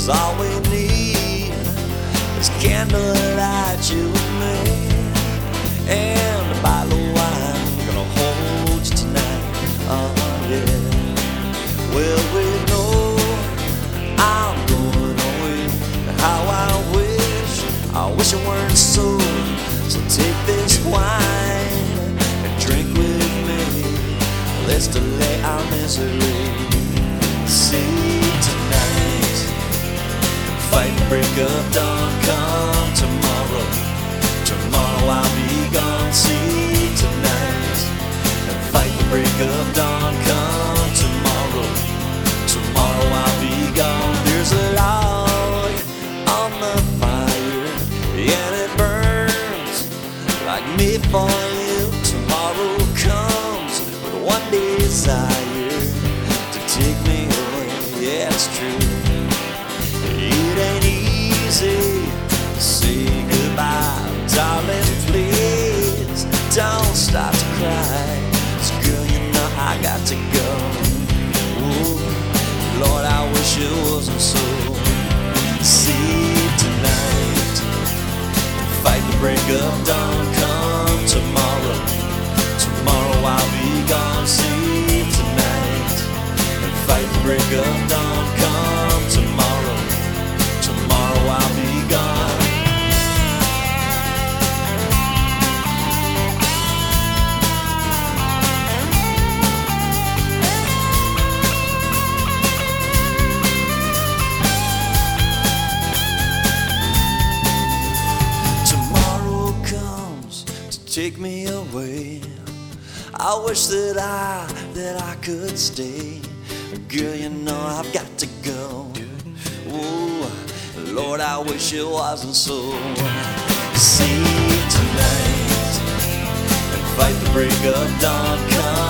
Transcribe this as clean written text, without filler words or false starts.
all we need is candlelight, you and me, and a bottle of wine. Gonna hold you tonight, oh yeah. Well, we know I'm going away. How I wish it weren't so. So take this wine and drink with me. Let's delay our misery. See tonight, fight the break of dawn. Come tomorrow, tomorrow I'll be gone. See tonight, fight the break of dawn. Come tomorrow, tomorrow I'll be gone. There's a log on the fire, and it burns like me for you. Tomorrow comes with one desire to take me away. Yeah, it's true. It ain't easy to say goodbye, darling. Please don't stop to cry. 'Cause girl, you know I got to go. Ooh, Lord, I wish it wasn't so. See tonight, fight the break of dawn. Come tomorrow, tomorrow I'll be gone. See tonight, and fight the break of dawn. Come tomorrow, tomorrow I'll be gone. Take me away. I wish that I could stay. Girl, you know I've got to go. Ooh, Lord, I wish it wasn't so. See tonight, and fight the break of dawn. Come